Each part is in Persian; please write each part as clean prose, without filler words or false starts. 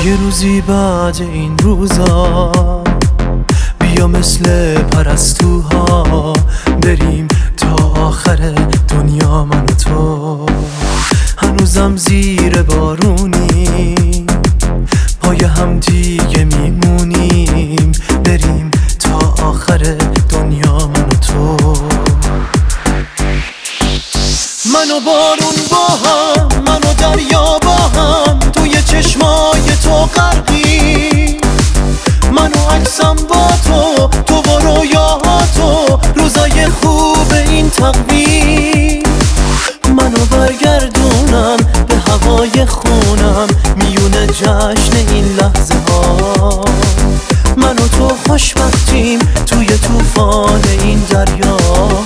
یه روزی بعد این روزا بیا مثل پرستوها بریم تا آخر دنیا من و تو. هنوزم زیر بارونی پای هم دیگه میمونیم، بریم تا آخر دنیا من و تو. من و بارون با هم، من و دریا با هم، توی چشمای تو غرقی. من و عکسم با تو، تو و رویاهاتو، روزای خوب این تقویم. منو برگردونم به هوای خونم، میونه جشن این لحظه ها. من و تو خوشبختیم توی طوفان این دریا.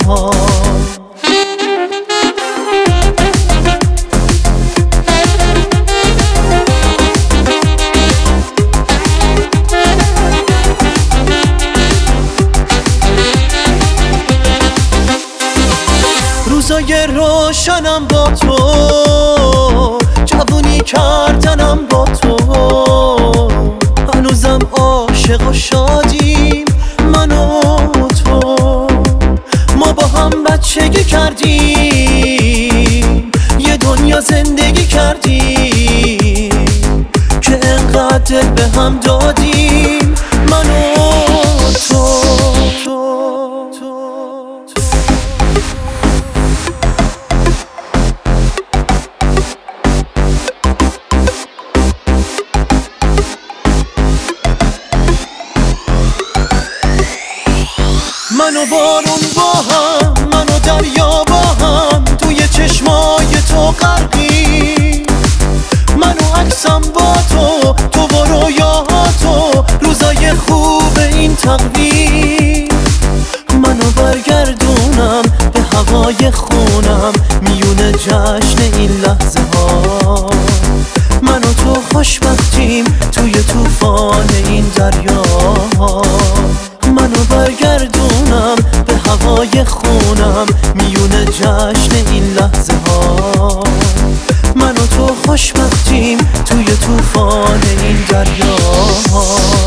روزای روشنم با تو، جوونی کردنم با تو. هنوزم عاشق و شادیم من و تو. ما با هم بچگی کردیم، یه دنیا زندگی کردیم که انقدر دل به هم دادیم من و تو. من و بارون با هم، من و دریا با هم، توی چشمای تو غرقی. من و عکسم با تو، تو و رویاهاتو، روزای خوب این تقویم. منو برگردونم به هوای خونم، میونه جشن این لحظه ها. من و تو خوشبختیم توی طوفان این دریا. منو برگردونم به هوای خونم، میونه جشن این لحظه ها. من و تو خوشبختیم توی طوفان این دریا.